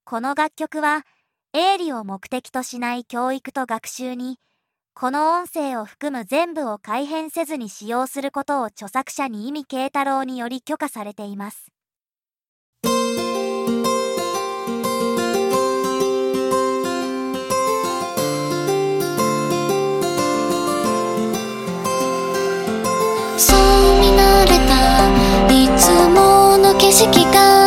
この楽曲は営利を目的としない教育と学習に、この音声を含む全部を改変せずに使用することを著作者に意味慶太郎により許可されています。 そう見慣れたいつもの景色が